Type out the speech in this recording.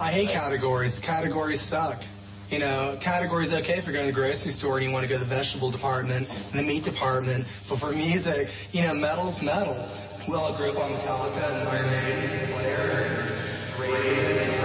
I hate categories. Categories suck. You know, categories okay if you're going to the grocery store and you want to go to the vegetable department and the meat department. But for music, you know, metal's metal. We all grew up on Metallica and Iron Maiden and Slayer and Radiohead.